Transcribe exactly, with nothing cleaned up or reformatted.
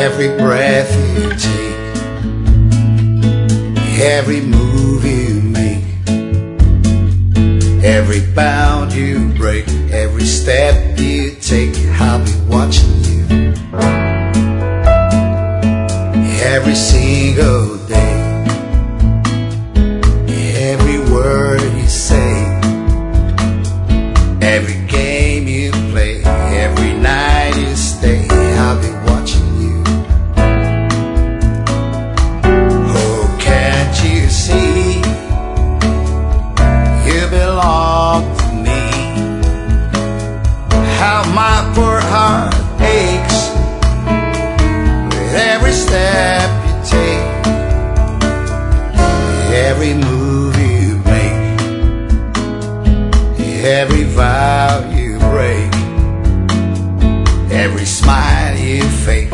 Every breath you take, every move you make, every bound you break, every step you take, I'll be watching you. Every single day, every word you say, every game you play, every night you stay, I'll be watching you. Oh, can't you see, you belong to me? How my poor heart aches with every step you take, every move you make, every vow you break, every smile you fake,